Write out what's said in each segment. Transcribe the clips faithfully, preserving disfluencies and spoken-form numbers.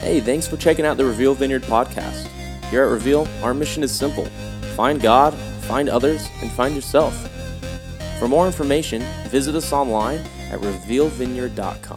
Hey, thanks for checking out the Reveal Vineyard podcast. Here at Reveal, our mission is simple. Find God, find others, and find yourself. For more information, visit us online at reveal vineyard dot com.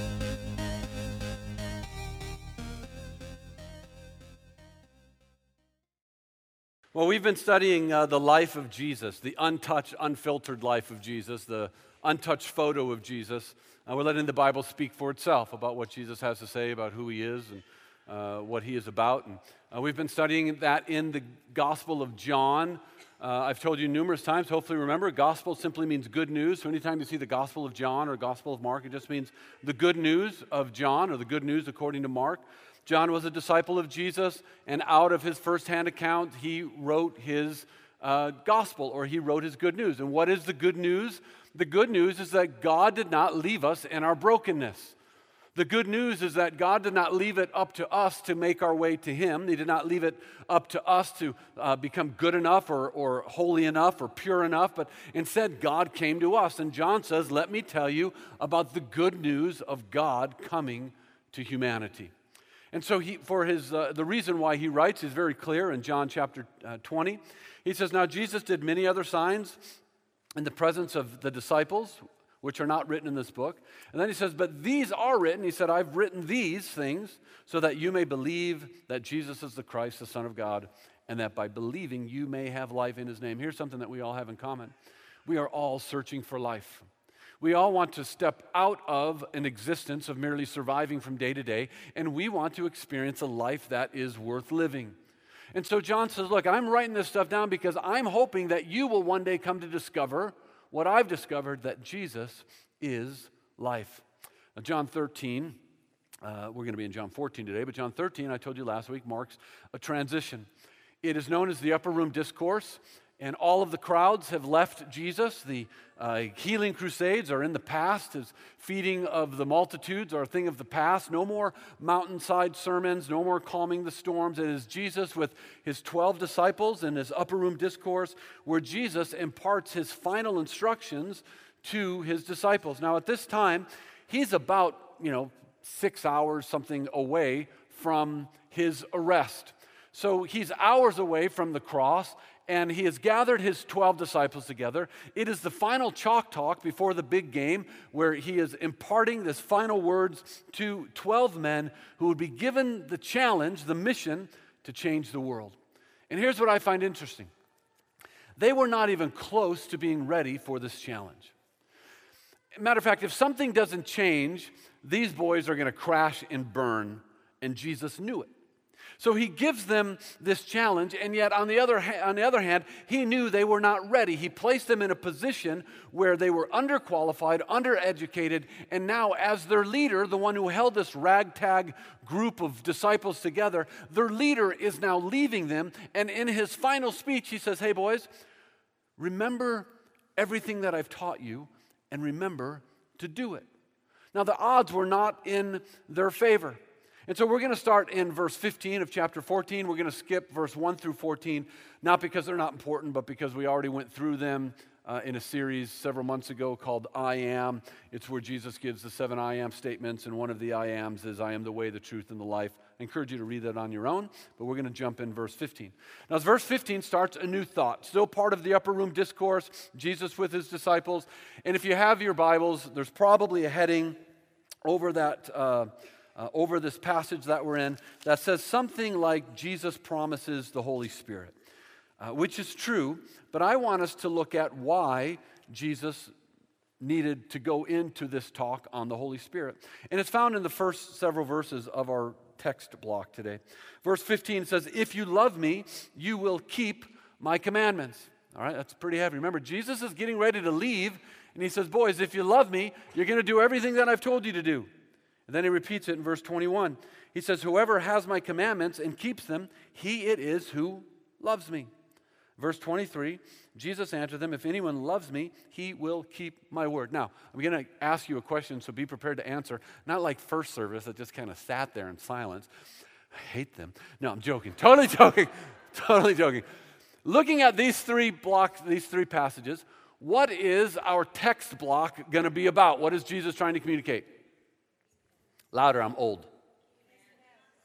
Well, we've been studying uh, the life of Jesus, the untouched, unfiltered life of Jesus, the untouched photo of Jesus. Uh, we're letting the Bible speak for itself about what Jesus has to say about who he is and uh, what he is about. And uh, we've been studying that in the Gospel of John. Uh, I've told you numerous times, hopefully remember, gospel simply means good news. So anytime you see the Gospel of John or Gospel of Mark, it just means the good news of John or the good news according to Mark. John was a disciple of Jesus, and out of his firsthand account, he wrote his uh, gospel, or he wrote his good news. And what is the good news? The good news is that God did not leave us in our brokenness. The good news is that God did not leave it up to us to make our way to him. He did not leave it up to us to uh, become good enough or, or holy enough or pure enough, but instead God came to us. And John says, let me tell you about the good news of God coming to humanity. And so he, for his, uh, the reason why he writes is very clear in John chapter uh, twenty. He says, now Jesus did many other signs in the presence of the disciples, which are not written in this book. And then he says, but these are written. He said, I've written these things so that you may believe that Jesus is the Christ, the Son of God, and that by believing you may have life in his name. Here's something that we all have in common. We are all searching for life. We all want to step out of an existence of merely surviving from day to day, and we want to experience a life that is worth living. And so John says, look, I'm writing this stuff down because I'm hoping that you will one day come to discover what I've discovered, that Jesus is life. Now, John thirteen, uh, we're going to be in John fourteen today, but John thirteen, I told you last week, marks a transition. It is known as the Upper Room Discourse. And all of the crowds have left Jesus. The uh, healing crusades are in the past. His feeding of the multitudes are a thing of the past. No more mountainside sermons, no more calming the storms. It is Jesus with his twelve disciples in his upper room discourse where Jesus imparts his final instructions to his disciples. Now at this time, he's about, you know, six hours something away from his arrest. So he's hours away from the cross, and he has gathered his twelve disciples together. It is the final chalk talk before the big game where he is imparting this final words to twelve men who would be given the challenge, the mission to change the world. And here's what I find interesting. They were not even close to being ready for this challenge. Matter of fact, if something doesn't change, these boys are going to crash and burn, and Jesus knew it. So he gives them this challenge, and yet on the other ha- on the other hand, he knew they were not ready. He placed them in a position where they were underqualified, undereducated, and now as their leader, the one who held this ragtag group of disciples together, their leader is now leaving them, and in his final speech, he says, hey boys, remember everything that I've taught you, and remember to do it. Now the odds were not in their favor. And so we're going to start in verse fifteen of chapter fourteen. We're going to skip verse one through fourteen, not because they're not important, but because we already went through them uh, in a series several months ago called I Am. It's where Jesus gives the seven I Am statements, and one of the I Ams is I am the way, the truth, and the life. I encourage you to read that on your own, but we're going to jump in verse fifteen. Now, as verse fifteen starts a new thought, still part of the upper room discourse, Jesus with his disciples. And if you have your Bibles, there's probably a heading over that uh Uh, over this passage that we're in that says something like Jesus promises the Holy Spirit, uh, which is true, but I want us to look at why Jesus needed to go into this talk on the Holy Spirit. And it's found in the first several verses of our text block today. Verse fifteen says, if you love me, you will keep my commandments. All right, that's pretty heavy. Remember, Jesus is getting ready to leave, and he says, boys, if you love me, you're going to do everything that I've told you to do. And then he repeats it in verse twenty-one. He says, whoever has my commandments and keeps them, he it is who loves me. Verse twenty-three, Jesus answered them, if anyone loves me, he will keep my word. Now, I'm going to ask you a question, so be prepared to answer. Not like first service that just kind of sat there in silence. I hate them. No, I'm joking. Totally joking. Totally joking. Looking at these three blocks, these three passages, what is our text block going to be about? What is Jesus trying to communicate? Louder, I'm old.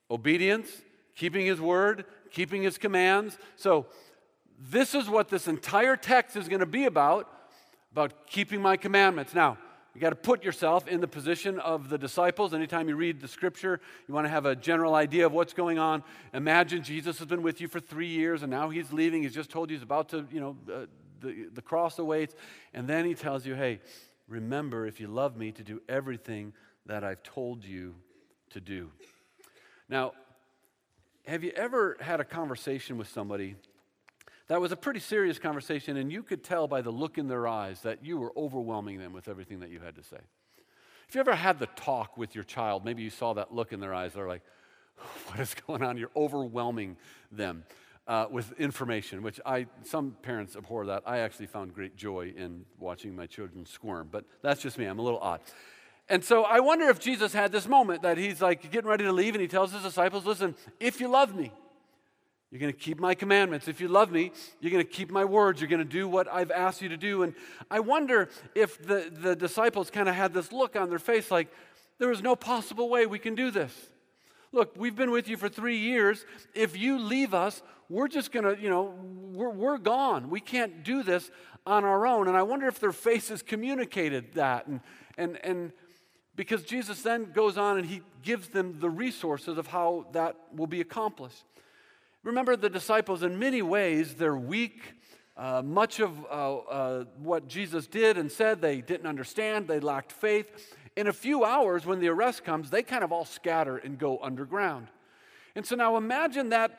obedience, keeping his word, keeping his commands. So this is what this entire text is going to be about, about keeping my commandments. Now, you got to put yourself in the position of the disciples. Anytime you read the scripture, you want to have a general idea of what's going on. Imagine Jesus has been with you for three years, and now he's leaving. He's just told you he's about to, you know, uh, the, the cross awaits. And then he tells you, hey, remember, if you love me, to do everything that I've told you to do. Now, have you ever had a conversation with somebody that was a pretty serious conversation, and you could tell by the look in their eyes that you were overwhelming them with everything that you had to say? If you ever had the talk with your child, maybe you saw that look in their eyes, they're like, what is going on? You're overwhelming them uh, with information, which I, some parents abhor that. I actually found great joy in watching my children squirm, but that's just me. I'm a little odd. And so I wonder if Jesus had this moment that he's like getting ready to leave, and he tells his disciples, listen, if you love me, you're going to keep my commandments. If you love me, you're going to keep my words. You're going to do what I've asked you to do. And I wonder if the, the disciples kind of had this look on their face like, there is no possible way we can do this. Look, we've been with you for three years. If you leave us, we're just going to, you know, we're, we're gone. We can't do this on our own. And I wonder if their faces communicated that. And, and, and because Jesus then goes on and he gives them the resources of how that will be accomplished. Remember, the disciples, in many ways, they're weak. Uh, much of uh, uh, what Jesus did and said, they didn't understand. They lacked faith. In a few hours, when the arrest comes, they kind of all scatter and go underground. And so now imagine that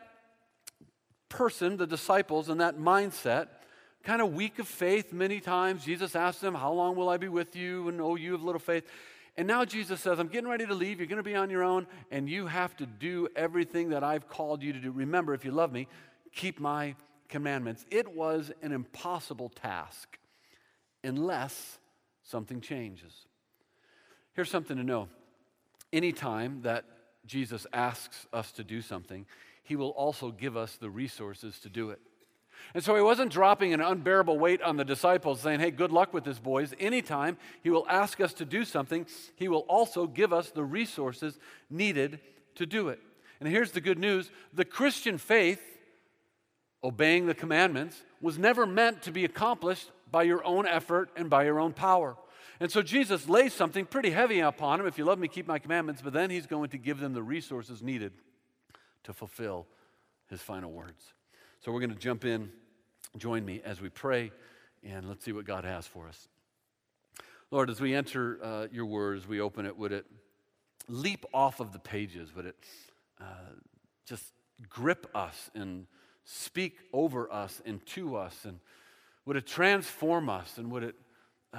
person, the disciples, and that mindset, kind of weak of faith many times. Jesus asked them, how long will I be with you? And oh, you have little faith. And now Jesus says, I'm getting ready to leave. You're going to be on your own, and you have to do everything that I've called you to do. Remember, if you love me, keep my commandments. It was an impossible task unless something changes. Here's something to know. Anytime that Jesus asks us to do something, he will also give us the resources to do it. And so he wasn't dropping an unbearable weight on the disciples saying, hey, good luck with this, boys. Anytime he will ask us to do something, he will also give us the resources needed to do it. And here's the good news. The Christian faith, obeying the commandments, was never meant to be accomplished by your own effort and by your own power. And so Jesus lays something pretty heavy upon them. If you love me, keep my commandments. But then he's going to give them the resources needed to fulfill his final words. So we're going to jump in. Join me as we pray, and let's see what God has for us. Lord, as we enter uh, your words, we open it, would it leap off of the pages? Would it uh, just grip us and speak over us and to us? And would it transform us? And would it uh,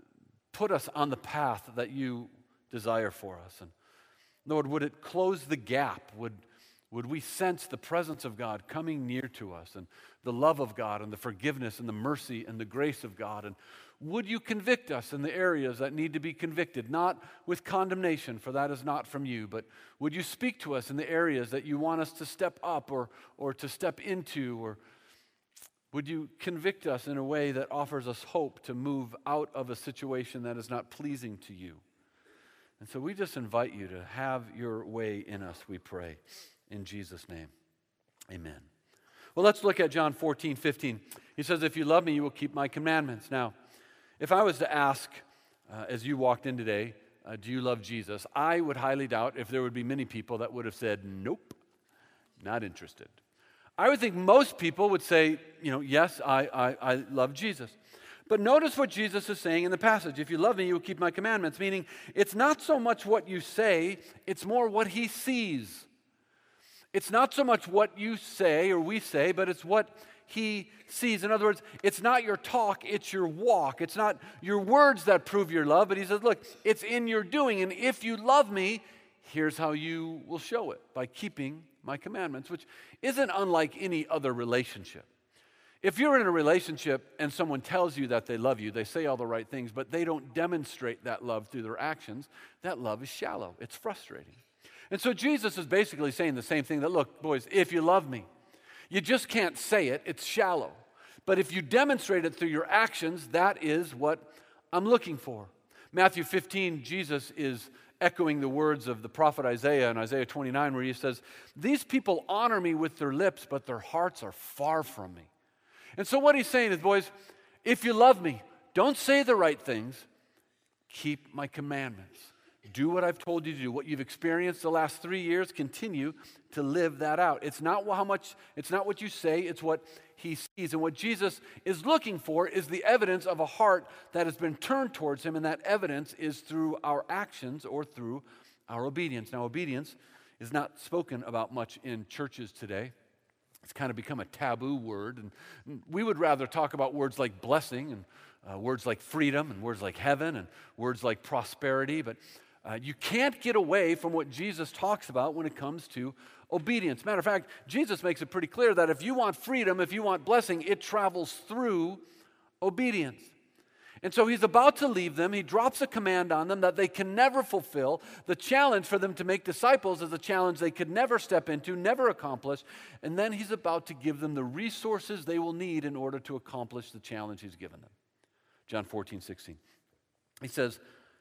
put us on the path that you desire for us? And Lord, would it close the gap? Would Would we sense the presence of God coming near to us, and the love of God and the forgiveness and the mercy and the grace of God? And would you convict us in the areas that need to be convicted, not with condemnation, for that is not from you, but would you speak to us in the areas that you want us to step up or, or to step into? Or would you convict us in a way that offers us hope to move out of a situation that is not pleasing to you? And so we just invite you to have your way in us, we pray. In Jesus' name, amen. Well, let's look at John fourteen, fifteen. He says, if you love me, you will keep my commandments. Now, if I was to ask, uh, as you walked in today, uh, do you love Jesus? I would highly doubt if there would be many people that would have said, nope, not interested. I would think most people would say, you know, yes, I, I, I love Jesus. But notice what Jesus is saying in the passage. If you love me, you will keep my commandments. Meaning, it's not so much what you say, it's more what he sees. It's not so much what you say or we say, but it's what he sees. In other words, it's not your talk, it's your walk. It's not your words that prove your love, but he says, look, it's in your doing. And if you love me, here's how you will show it, by keeping my commandments, which isn't unlike any other relationship. If you're in a relationship and someone tells you that they love you, they say all the right things, but they don't demonstrate that love through their actions, that love is shallow. It's frustrating. And so Jesus is basically saying the same thing, that look, boys, if you love me, you just can't say it, it's shallow. But if you demonstrate it through your actions, that is what I'm looking for. Matthew fifteen, Jesus is echoing the words of the prophet Isaiah in Isaiah twenty-nine, where he says, "These people honor me with their lips, but their hearts are far from me." And so what he's saying is, boys, if you love me, don't say the right things, keep my commandments. Do what I've told you to do. What you've experienced the last three years, continue to live that out. It's not how much, it's not what you say, it's what he sees. And what Jesus is looking for is the evidence of a heart that has been turned towards him, and that evidence is through our actions or through our obedience. Now, obedience is not spoken about much in churches today. It's kind of become a taboo word, and we would rather talk about words like blessing and uh, words like freedom and words like heaven and words like prosperity, but Uh, you can't get away from what Jesus talks about when it comes to obedience. Matter of fact, Jesus makes it pretty clear that if you want freedom, if you want blessing, it travels through obedience. And so he's about to leave them. He drops a command on them that they can never fulfill. The challenge for them to make disciples is a challenge they could never step into, never accomplish. And then he's about to give them the resources they will need in order to accomplish the challenge he's given them. John fourteen, sixteen. He says,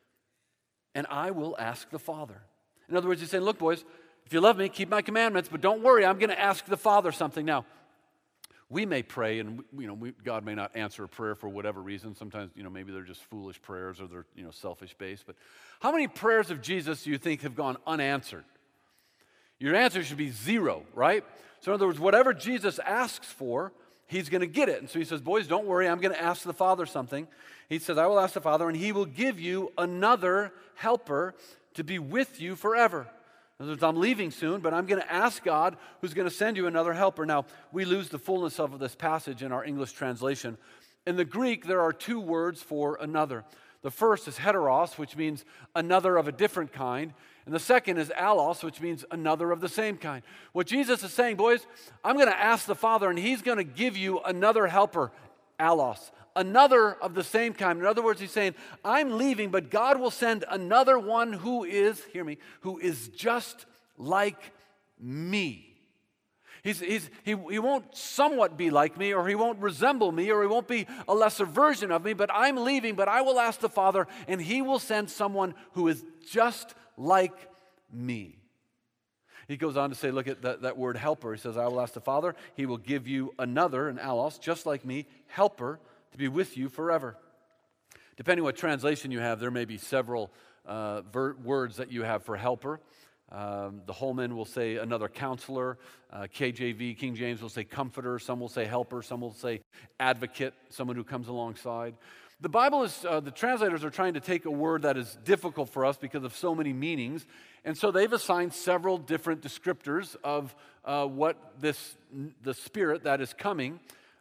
"And I will ask the Father." In other words, he's saying, look, boys, if you love me, keep my commandments, but don't worry, I'm going to ask the Father something. Now, we may pray, and you know, we, God may not answer a prayer for whatever reason. Sometimes, you know, maybe they're just foolish prayers or they're, you know, selfish-based. But how many prayers of Jesus do you think have gone unanswered? Your answer should be zero, right? So in other words, whatever Jesus asks for, he's going to get it. And so he says, boys, don't worry, I'm going to ask the Father something. He says, I will ask the Father, and he will give you another helper to be with you forever. In other words, I'm leaving soon, but I'm going to ask God who's going to send you another helper. Now, we lose the fullness of this passage in our English translation. In the Greek, there are two words for another. The first is heteros, which means another of a different kind. And the second is allos, which means another of the same kind. What Jesus is saying, boys, I'm going to ask the Father, and he's going to give you another helper, allos, another of the same kind. In other words, he's saying, I'm leaving, but God will send another one who is, hear me, who is just like me. He's, he's, he, he won't somewhat be like me, or he won't resemble me, or he won't be a lesser version of me, but I'm leaving, but I will ask the Father, and he will send someone who is just like me. He goes on to say, look at that, that word helper. He says, I will ask the Father, he will give you another, an allos, just like me, helper, to be with you forever. Depending on what translation you have, there may be several uh, ver- words that you have for helper. Um, the Holman will say another counselor. Uh, K J V, King James will say comforter. Some will say helper. Some will say advocate, someone who comes alongside. The Bible is, uh, the translators are trying to take a word that is difficult for us because of so many meanings. And so they've assigned several different descriptors of uh, what this, the Spirit that is coming,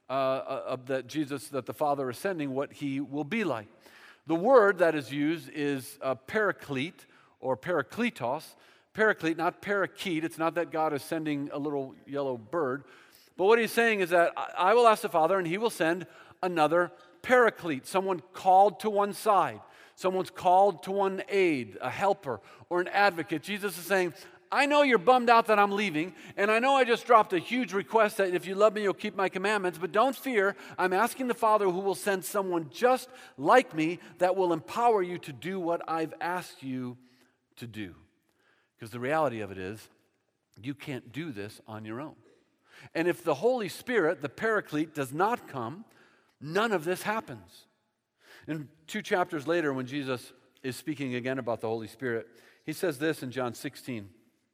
uh, of that Jesus, that the Father is sending, what he will be like. The word that is used is uh, paraclete or parakletos. Paraclete, not parakeet. It's not that God is sending a little yellow bird. But what he's saying is that I will ask the Father, and he will send another paraclete, someone called to one side, someone's called to one aid, a helper or an advocate. Jesus is saying, I know you're bummed out that I'm leaving, and I know I just dropped a huge request that if you love me, you'll keep my commandments, but don't fear. I'm asking the Father who will send someone just like me that will empower you to do what I've asked you to do. Because the reality of it is, you can't do this on your own. And if the Holy Spirit, the Paraclete, does not come, none of this happens. And two chapters later, when Jesus is speaking again about the Holy Spirit, he says this in John sixteen.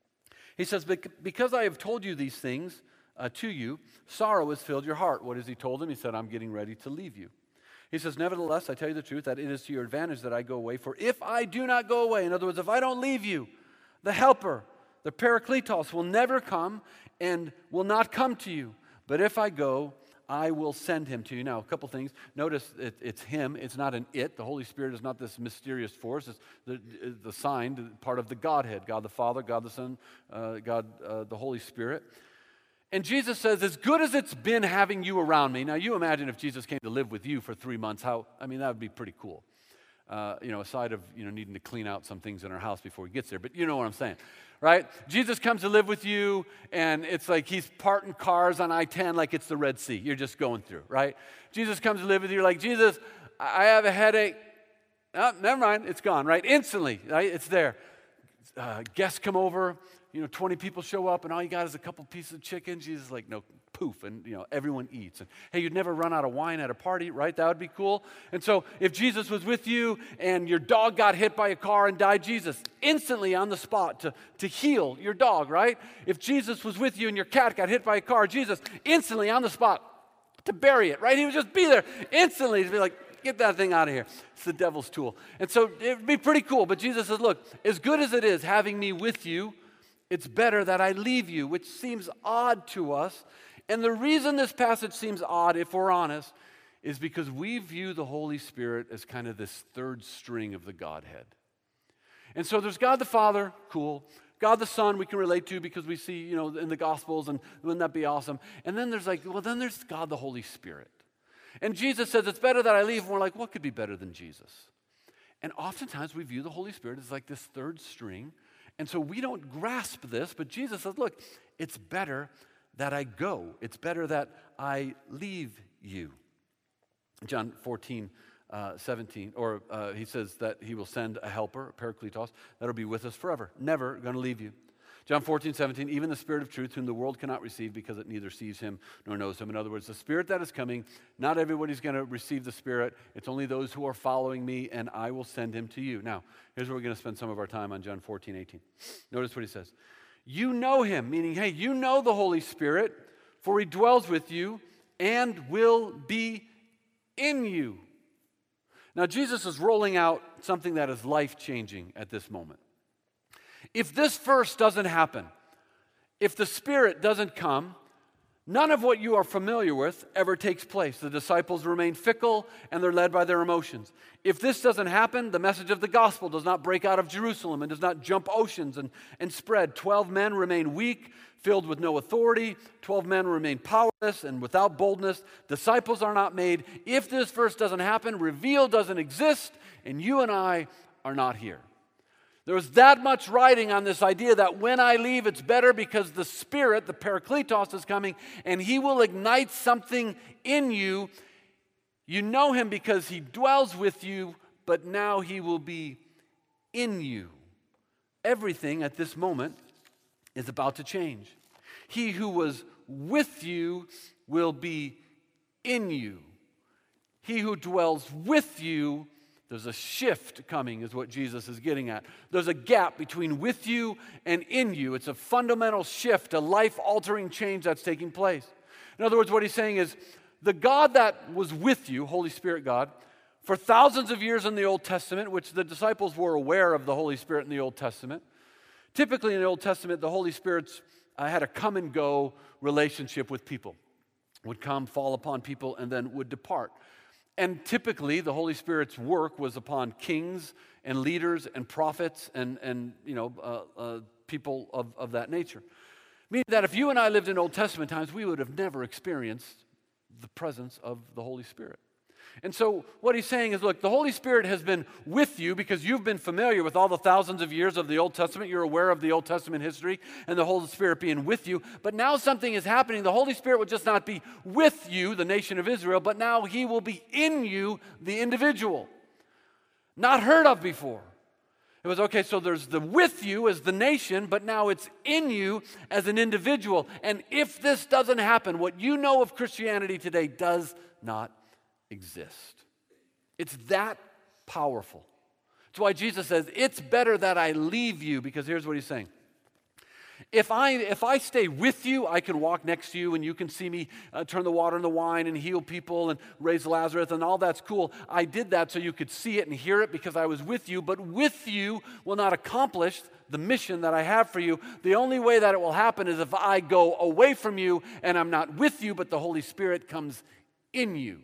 He says, because I have told you these things uh, to you, sorrow has filled your heart. What has he told him? He said, I'm getting ready to leave you. He says, nevertheless, I tell you the truth, that it is to your advantage that I go away. For if I do not go away, in other words, if I don't leave you, the helper, the Parakletos, will never come and will not come to you. But if I go, I will send him to you. Now, a couple things. Notice it, it's him. It's not an it. The Holy Spirit is not this mysterious force. It's the, the sign, part of the Godhead. God the Father, God the Son, uh, God uh, the Holy Spirit. And Jesus says, as good as it's been having you around me. Now, you imagine if Jesus came to live with you for three months, how, I mean, that would be pretty cool. Uh, you know, aside of, you know, needing to clean out some things in our house before he gets there. But you know what I'm saying, right? Jesus comes to live with you, and it's like he's parting cars on I ten like it's the Red Sea. You're just going through, right? Jesus comes to live with you. You're like, Jesus, I have a headache. Oh, never mind, it's gone, right? Instantly, right? It's there. Uh, guests come over, you know, twenty people show up, and all you got is a couple pieces of chicken. Jesus is like, no, poof, and, you know, everyone eats. And, hey, you'd never run out of wine at a party, right? That would be cool. And so if Jesus was with you and your dog got hit by a car and died, Jesus, instantly on the spot to, to heal your dog, right? If Jesus was with you and your cat got hit by a car, Jesus, instantly on the spot to bury it, right? He would just be there instantly to be like, get that thing out of here. It's the devil's tool. And so it would be pretty cool. But Jesus says, look, as good as it is having me with you, it's better that I leave you, which seems odd to us. And the reason this passage seems odd, if we're honest, is because we view the Holy Spirit as kind of this third string of the Godhead. And so there's God the Father, cool. God the Son we can relate to because we see, you know, in the Gospels, and wouldn't that be awesome? And then there's like, well, then there's God the Holy Spirit. And Jesus says, it's better that I leave. And we're like, what could be better than Jesus? And oftentimes we view the Holy Spirit as like this third string. And so we don't grasp this, but Jesus says, look, it's better that I go. It's better that I leave you. John fourteen, uh, seventeen, or uh, he says that he will send a helper, a Parakletos, that'll be with us forever. Never going to leave you. John fourteen, seventeen, even the Spirit of truth, whom the world cannot receive because it neither sees him nor knows him. In other words, the Spirit that is coming, not everybody's going to receive the Spirit. It's only those who are following me, and I will send him to you. Now, here's where we're going to spend some of our time on John fourteen, eighteen. Notice what he says. You know him, meaning, hey, you know the Holy Spirit, for he dwells with you and will be in you. Now, Jesus is rolling out something that is life-changing at this moment. If this verse doesn't happen, if the Spirit doesn't come, none of what you are familiar with ever takes place. The disciples remain fickle and they're led by their emotions. If this doesn't happen, the message of the gospel does not break out of Jerusalem and does not jump oceans and, and spread. Twelve men remain weak, filled with no authority. Twelve men remain powerless and without boldness. Disciples are not made. If this verse doesn't happen, reveal doesn't exist, and you and I are not here. There was that much writing on this idea that when I leave, it's better because the Spirit, the Parakletos, is coming, and he will ignite something in you. You know him because he dwells with you, but now he will be in you. Everything at this moment is about to change. He who was with you will be in you. He who dwells with you, there's a shift coming, is what Jesus is getting at. There's a gap between with you and in you. It's a fundamental shift, a life-altering change that's taking place. In other words, what he's saying is, the God that was with you, Holy Spirit God, for thousands of years in the Old Testament, which the disciples were aware of the Holy Spirit in the Old Testament. Typically in the Old Testament, the Holy Spirit uh, had a come-and-go relationship with people. Would come, fall upon people, and then would depart. And typically, the Holy Spirit's work was upon kings and leaders and prophets and, and you know, uh, uh, people of, of that nature. Meaning that if you and I lived in Old Testament times, we would have never experienced the presence of the Holy Spirit. And so what he's saying is, look, the Holy Spirit has been with you because you've been familiar with all the thousands of years of the Old Testament. You're aware of the Old Testament history and the Holy Spirit being with you. But now something is happening. The Holy Spirit will just not be with you, the nation of Israel, but now he will be in you, the individual. Not heard of before. It was, okay, so there's the with you as the nation, but now it's in you as an individual. And if this doesn't happen, what you know of Christianity today does not exist. It's that powerful. That's why Jesus says, it's better that I leave you, because here's what he's saying. If I if I stay with you, I can walk next to you and you can see me uh, turn the water into wine and heal people and raise Lazarus and all that's cool. I did that so you could see it and hear it because I was with you, but with you will not accomplish the mission that I have for you. The only way that it will happen is if I go away from you and I'm not with you, but the Holy Spirit comes in you.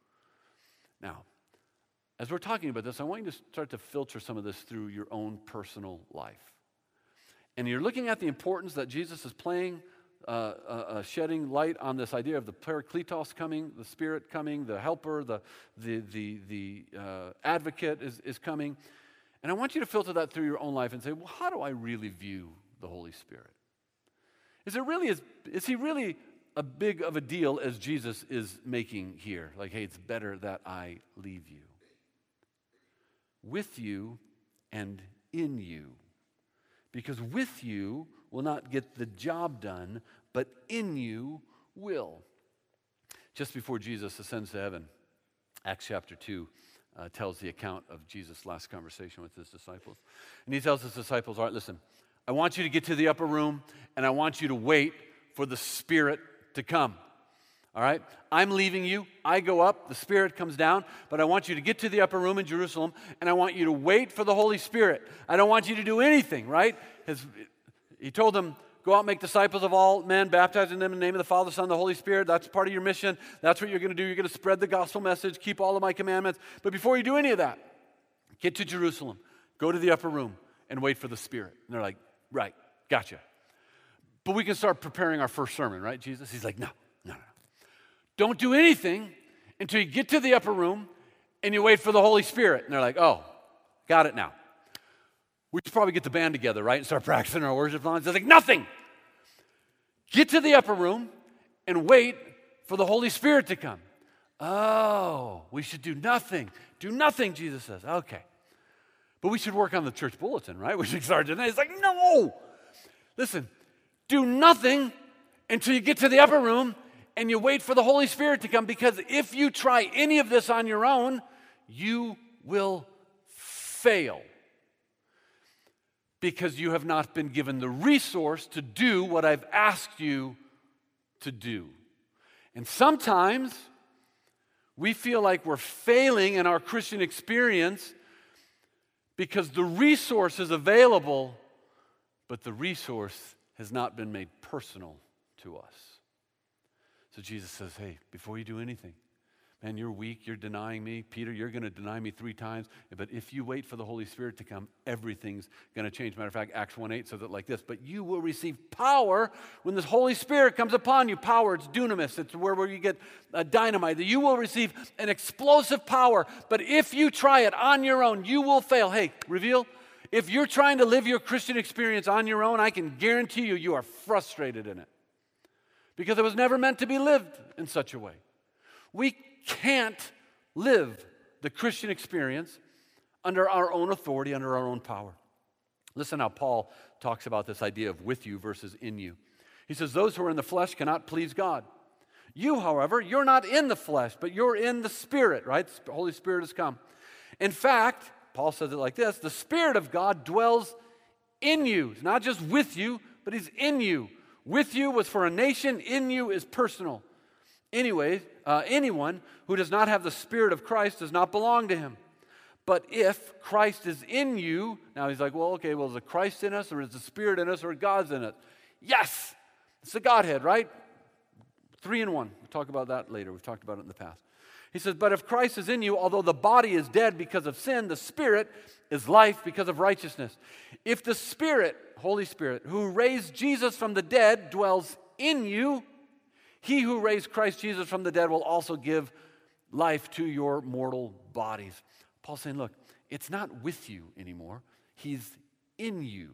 Now, as we're talking about this, I want you to start to filter some of this through your own personal life. And you're looking at the importance that Jesus is playing, uh, uh, uh, shedding light on this idea of the Parakletos coming, the Spirit coming, the Helper, the the the, the uh, Advocate is, is coming. And I want you to filter that through your own life and say, well, how do I really view the Holy Spirit? Is it really is, is he really a big of a deal as Jesus is making here? Like, hey, it's better that I leave you. with you and in you. Because with you will not get the job done, but in you will. Just before Jesus ascends to heaven, Acts chapter two uh, tells the account of Jesus' last conversation with his disciples. And he tells his disciples, all right, listen, I want you to get to the upper room, and I want you to wait for the Spirit to come. All right? I'm leaving you. I go up. The Spirit comes down. But I want you to get to the upper room in Jerusalem, and I want you to wait for the Holy Spirit. I don't want you to do anything, right? His, he told them, go out and make disciples of all men, baptizing them in the name of the Father, Son, and the Holy Spirit. That's part of your mission. That's what you're going to do. You're going to spread the gospel message, keep all of my commandments. But before you do any of that, get to Jerusalem, go to the upper room, and wait for the Spirit. And they're like, right, gotcha. But we can start preparing our first sermon, right, Jesus? He's like, no, no, no. Don't do anything until you get to the upper room and you wait for the Holy Spirit. And they're like, oh, got it now. We should probably get the band together, right, and start practicing our worship songs. They're like, nothing. Get to the upper room and wait for the Holy Spirit to come. Oh, we should do nothing. Do nothing, Jesus says. Okay. But we should work on the church bulletin, right? We should start doing that. He's like, no. Listen, do nothing until you get to the upper room and you wait for the Holy Spirit to come, because if you try any of this on your own, you will fail. Because you have not been given the resource to do what I've asked you to do. And sometimes we feel like we're failing in our Christian experience because the resource is available, but the resource has not been made personal to us. So Jesus says, hey, before you do anything, man, you're weak, you're denying me. Peter, you're going to deny me three times. But if you wait for the Holy Spirit to come, everything's going to change. Matter of fact, Acts one eight says it like this, but you will receive power when the Holy Spirit comes upon you. Power, it's dunamis. It's where, where you get uh, dynamite. You will receive an explosive power. But if you try it on your own, you will fail. Hey, Reveal, if you're trying to live your Christian experience on your own, I can guarantee you, you are frustrated in it. Because it was never meant to be lived in such a way. We can't live the Christian experience under our own authority, under our own power. Listen how Paul talks about this idea of with you versus in you. He says, those who are in the flesh cannot please God. You, however, you're not in the flesh, but you're in the Spirit, right? The Holy Spirit has come. In fact, Paul says it like this, the Spirit of God dwells in you. It's not just with you, but He's in you. With you was for a nation, in you is personal. Anyway, uh, anyone who does not have the Spirit of Christ does not belong to Him. But if Christ is in you, now he's like, well, okay, well, is the Christ in us, or is the Spirit in us, or God's in us? Yes, it's the Godhead, right? Three in one. We'll talk about that later. We've talked about it in the past. He says, but if Christ is in you, although the body is dead because of sin, the Spirit is life because of righteousness. If the Spirit, Holy Spirit, who raised Jesus from the dead dwells in you, He who raised Christ Jesus from the dead will also give life to your mortal bodies. Paul's saying, look, it's not with you anymore. He's in you.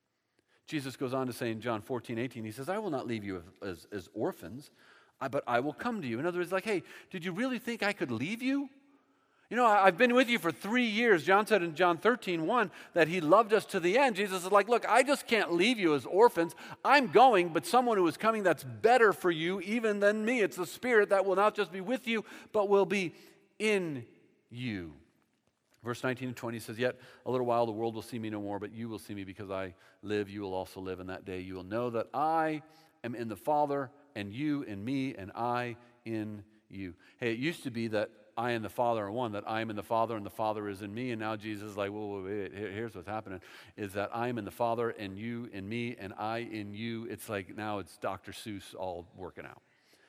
Jesus goes on to say in John fourteen, eighteen, he says, I will not leave you as, as orphans, but I will come to you. In other words, like, hey, did you really think I could leave you? You know, I've been with you for three years. John said in John thirteen, one, that He loved us to the end. Jesus is like, look, I just can't leave you as orphans. I'm going, but someone who is coming that's better for you even than me. It's the Spirit that will not just be with you, but will be in you. Verse nineteen and twenty says, yet a little while the world will see me no more, but you will see me because I live. You will also live. In that day you will know that I am in the Father, and you in me, and I in you. Hey, it used to be that I and the Father are one, that I am in the Father and the Father is in me. And now Jesus is like, whoa, whoa, wait, here's what's happening, is that I am in the Father and you in me and I in you. It's like now it's Doctor Seuss all working out.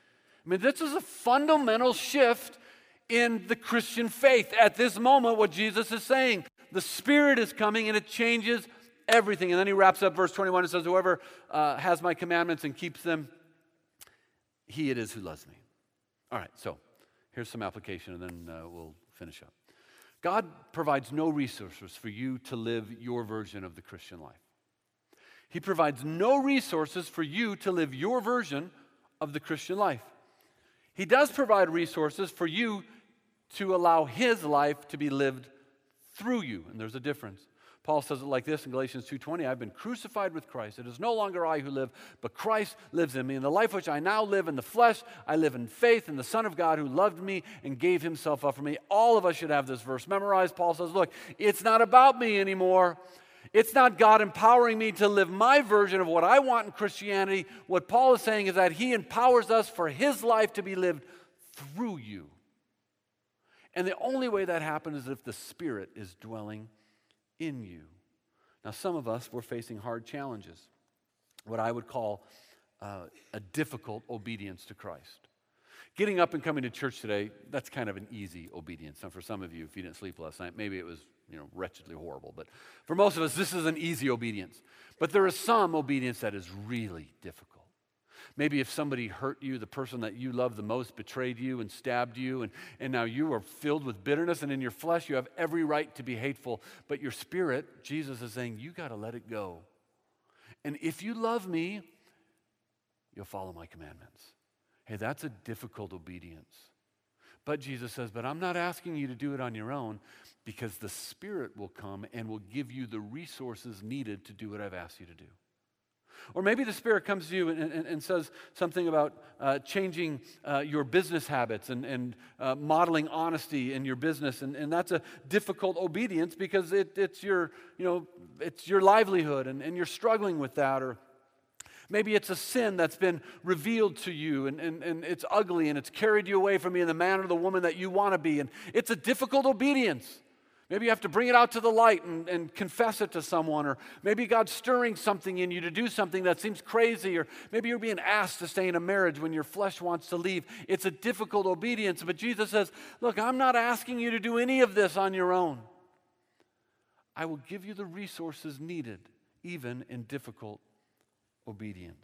I mean, this is a fundamental shift in the Christian faith. At this moment, what Jesus is saying, the Spirit is coming and it changes everything. And then he wraps up verse twenty-one and says, whoever uh, has my commandments and keeps them, he it is who loves me. All right, so here's some application, and then uh, we'll finish up. God provides no resources for you to live your version of the Christian life. He provides no resources for you to live your version of the Christian life. He does provide resources for you to allow His life to be lived through you. And there's a difference. Paul says it like this in Galatians two twenty, I've been crucified with Christ. It is no longer I who live, but Christ lives in me. In the life which I now live in the flesh, I live in faith in the Son of God who loved me and gave himself up for me. All of us should have this verse memorized. Paul says, look, it's not about me anymore. It's not God empowering me to live my version of what I want in Christianity. What Paul is saying is that he empowers us for his life to be lived through you. And the only way that happens is if the Spirit is dwelling in you. Now, some of us, we're facing hard challenges, what I would call uh, a difficult obedience to Christ. Getting up and coming to church today, that's kind of an easy obedience. Now, for some of you, if you didn't sleep last night, maybe it was, you know, wretchedly horrible. But for most of us, this is an easy obedience. But there is some obedience that is really difficult. Maybe if somebody hurt you, the person that you love the most betrayed you and stabbed you, and, and now you are filled with bitterness, and in your flesh you have every right to be hateful. But your spirit, Jesus is saying, you got to let it go. And if you love me, you'll follow my commandments. Hey, that's a difficult obedience. But Jesus says, but I'm not asking you to do it on your own, because the Spirit will come and will give you the resources needed to do what I've asked you to do. Or maybe the Spirit comes to you and, and, and says something about uh, changing uh, your business habits and, and uh, modeling honesty in your business, and, and that's a difficult obedience because it, it's your, you know, it's your livelihood, and, and you're struggling with that. Or maybe it's a sin that's been revealed to you, and, and, and it's ugly, and it's carried you away from being the man or the woman that you want to be, and it's a difficult obedience. Maybe you have to bring it out to the light and, and confess it to someone, or maybe God's stirring something in you to do something that seems crazy, or maybe you're being asked to stay in a marriage when your flesh wants to leave. It's a difficult obedience, but Jesus says, look, I'm not asking you to do any of this on your own. I will give you the resources needed, even in difficult obedience.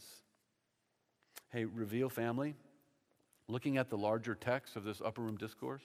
Hey, Reveal family, looking at the larger text of this upper room discourse,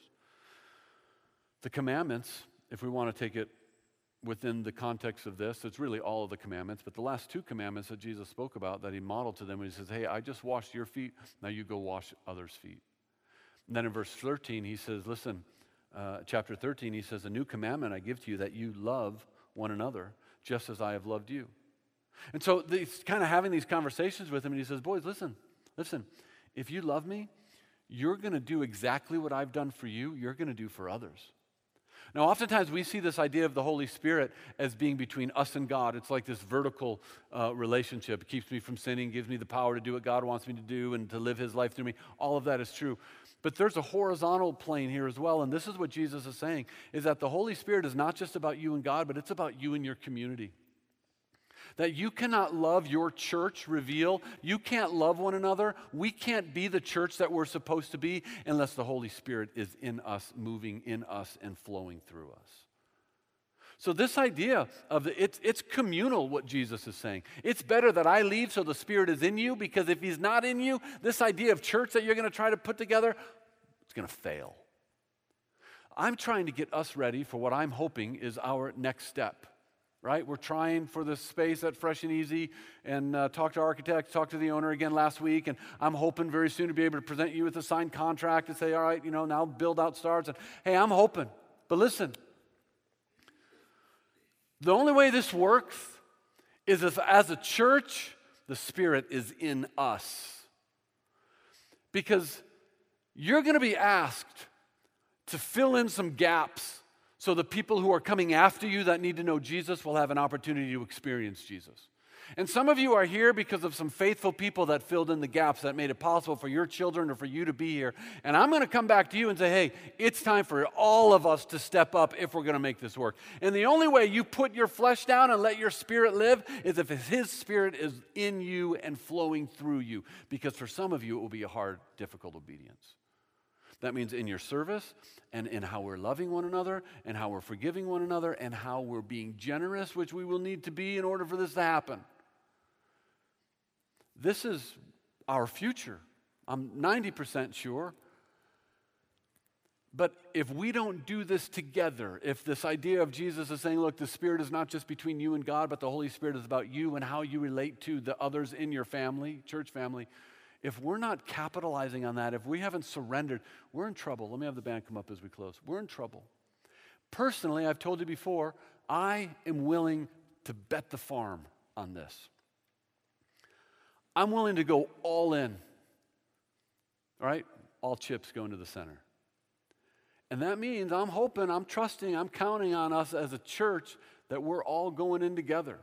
the commandments, if we want to take it within the context of this, it's really all of the commandments, but the last two commandments that Jesus spoke about that he modeled to them, when he says, hey, I just washed your feet, now you go wash others' feet. And then in verse thirteen, he says, listen, uh, chapter thirteen, he says, a new commandment I give to you, that you love one another just as I have loved you. And so he's kind of having these conversations with him, and he says, boys, listen, listen, if you love me, you're going to do exactly what I've done for you, you're going to do for others. Now, oftentimes we see this idea of the Holy Spirit as being between us and God. It's like this vertical uh, relationship. It keeps me from sinning, gives me the power to do what God wants me to do and to live his life through me. All of that is true. But there's a horizontal plane here as well, and this is what Jesus is saying, is that the Holy Spirit is not just about you and God, but it's about you and your community. That you cannot love your church, Reveal. You can't love one another. We can't be the church that we're supposed to be unless the Holy Spirit is in us, moving in us, and flowing through us. So this idea of the, it's, it's communal, what Jesus is saying. It's better that I leave so the Spirit is in you, because if he's not in you, this idea of church that you're going to try to put together, it's going to fail. I'm trying to get us ready for what I'm hoping is our next step. Right? We're trying for this space at Fresh and Easy, and uh, talked to architects, talked to the owner again last week, and I'm hoping very soon to be able to present you with a signed contract and say, all right, you know, now build out starts. And hey, I'm hoping. But listen, the only way this works is if as a church, the Spirit is in us. Because you're going to be asked to fill in some gaps, so the people who are coming after you that need to know Jesus will have an opportunity to experience Jesus. And some of you are here because of some faithful people that filled in the gaps that made it possible for your children or for you to be here. And I'm going to come back to you and say, hey, it's time for all of us to step up if we're going to make this work. And the only way you put your flesh down and let your spirit live is if his Spirit is in you and flowing through you. Because for some of you, it will be a hard, difficult obedience. That means in your service and in how we're loving one another and how we're forgiving one another and how we're being generous, which we will need to be in order for this to happen. This is our future. I'm ninety percent sure. But if we don't do this together, if this idea of Jesus is saying, look, the Spirit is not just between you and God, but the Holy Spirit is about you and how you relate to the others in your family, church family, if we're not capitalizing on that, if we haven't surrendered, we're in trouble. Let me have the band come up as we close. We're in trouble. Personally, I've told you before, I am willing to bet the farm on this. I'm willing to go all in. All right? All chips go into the center. And that means I'm hoping, I'm trusting, I'm counting on us as a church that we're all going in together.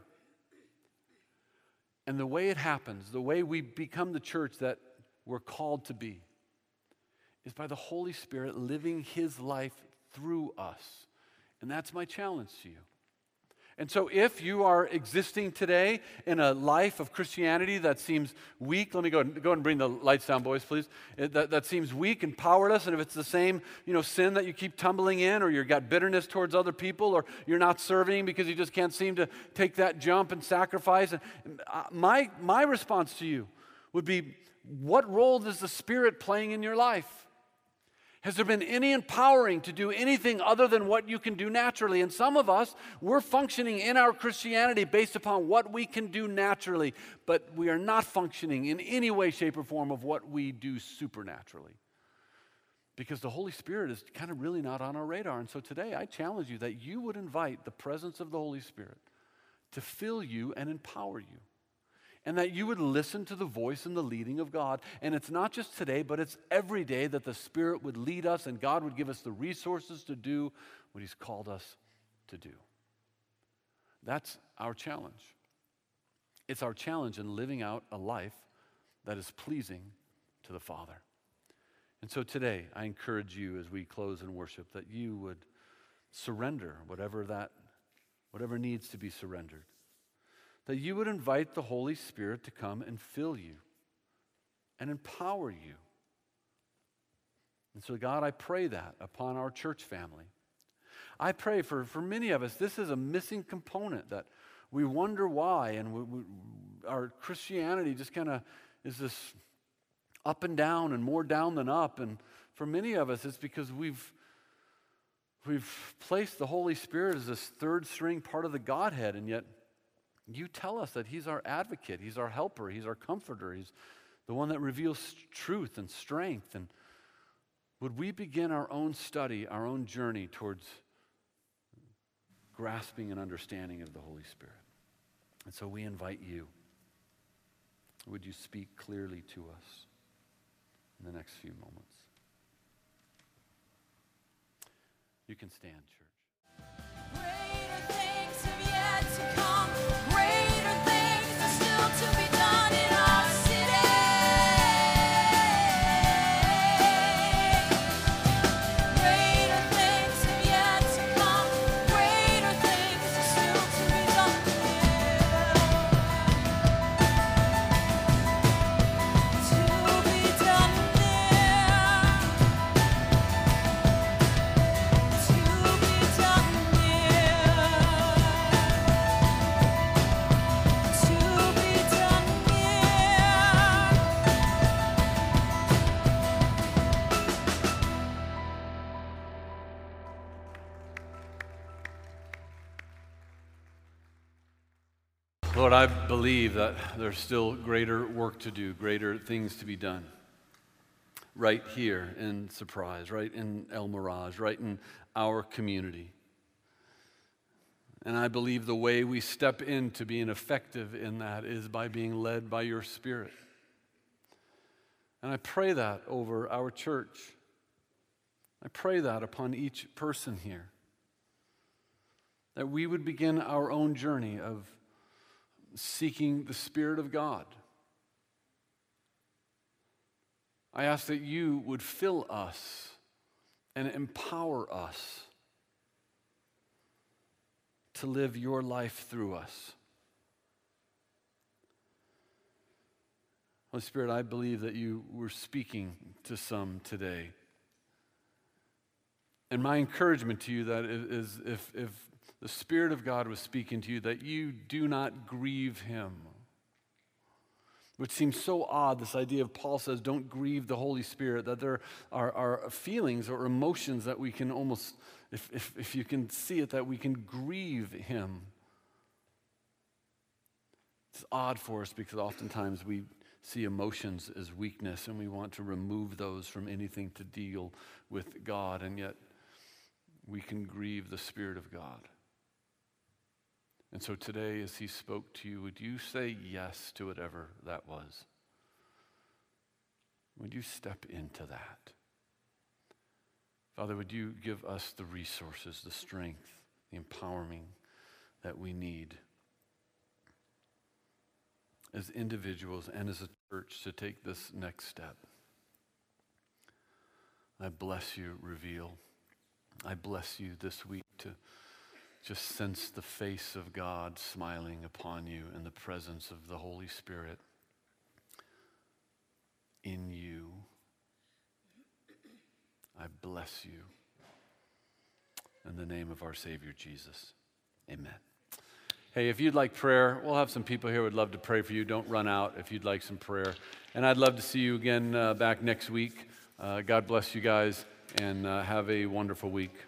And the way it happens, the way we become the church that we're called to be, is by the Holy Spirit living His life through us. And that's my challenge to you. And so if you are existing today in a life of Christianity that seems weak, let me go, go and bring the lights down, boys, please. It, that, that seems weak and powerless, and if it's the same, you know, sin that you keep tumbling in, or you've got bitterness towards other people, or you're not serving because you just can't seem to take that jump and sacrifice. And my, my response to you would be, what role is the Spirit playing in your life? Has there been any empowering to do anything other than what you can do naturally? And some of us, we're functioning in our Christianity based upon what we can do naturally, but we are not functioning in any way, shape, or form of what we do supernaturally. Because the Holy Spirit is kind of really not on our radar. And so today I challenge you that you would invite the presence of the Holy Spirit to fill you and empower you. And that you would listen to the voice and the leading of God. And it's not just today, but it's every day that the Spirit would lead us and God would give us the resources to do what He's called us to do. That's our challenge. It's our challenge in living out a life that is pleasing to the Father. And so today, I encourage you as we close in worship that you would surrender whatever that, whatever needs to be surrendered. That you would invite the Holy Spirit to come and fill you and empower you. And so, God, I pray that upon our church family. I pray for, for many of us, this is a missing component that we wonder why, and we, we, our Christianity just kind of is this up and down and more down than up. And for many of us, it's because we've we've placed the Holy Spirit as this third string part of the Godhead, and yet you tell us that He's our advocate, He's our helper, He's our comforter, He's the one that reveals truth and strength. And would we begin our own study, our own journey towards grasping and understanding of the Holy Spirit? And so we invite you. Would you speak clearly to us in the next few moments? You can stand, church. Greater things have yet to come. Greater things are still to be done in our city. Greater things have yet to come. Greater things are still to be done here. To be done there. To be done here. To be done here. Lord, I believe that there's still greater work to do, greater things to be done. Right here in Surprise, right in El Mirage, right in our community. And I believe the way we step into being effective in that is by being led by your Spirit. And I pray that over our church. I pray that upon each person here. That we would begin our own journey of seeking the Spirit of God. I ask that you would fill us and empower us to live your life through us. Holy Spirit, I believe that you were speaking to some today. And my encouragement to you that is if, if the Spirit of God was speaking to you, that you do not grieve Him. Which seems so odd, this idea of Paul says, don't grieve the Holy Spirit, that there are, are feelings or emotions that we can almost, if, if, if you can see it, that we can grieve Him. It's odd for us because oftentimes we see emotions as weakness and we want to remove those from anything to deal with God, and yet we can grieve the Spirit of God. And so today, as he spoke to you, would you say yes to whatever that was? Would you step into that? Father, would you give us the resources, the strength, the empowering that we need as individuals and as a church to take this next step? I bless you, Reveal. I bless you this week to just sense the face of God smiling upon you and the presence of the Holy Spirit in you. I bless you in the name of our Savior Jesus. Amen. Hey, if you'd like prayer, we'll have some people here who would love to pray for you. Don't run out if you'd like some prayer. And I'd love to see you again uh, back next week. Uh, God bless you guys, and uh, have a wonderful week.